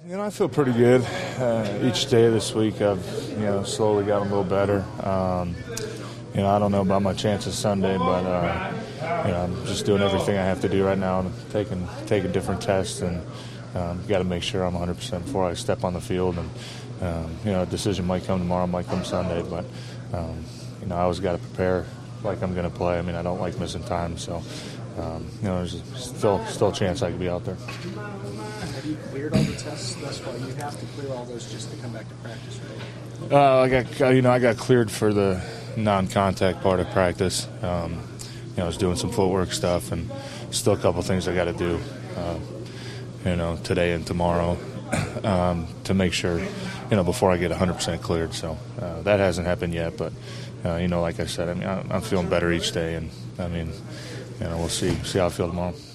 I feel pretty good. Each day this week I've, slowly gotten a little better. I don't know about my chances Sunday, but, I'm just doing everything I have to do right now and taking different tests and got to make sure I'm 100% before I step on the field. And, a decision might come tomorrow, might come Sunday, but, I always got to prepare like I'm going to play. I don't like missing time, so, there's still a chance I could be out there. Have you cleared all the tests thus far? You have to clear all those just to come back to practice, right? I got cleared for the non-contact part of practice. I was doing some footwork stuff, and still a couple things I got to do, today and tomorrow to make sure, before I get 100% cleared. So that hasn't happened yet, but like I said, I'm feeling better each day, and we'll see how I feel tomorrow.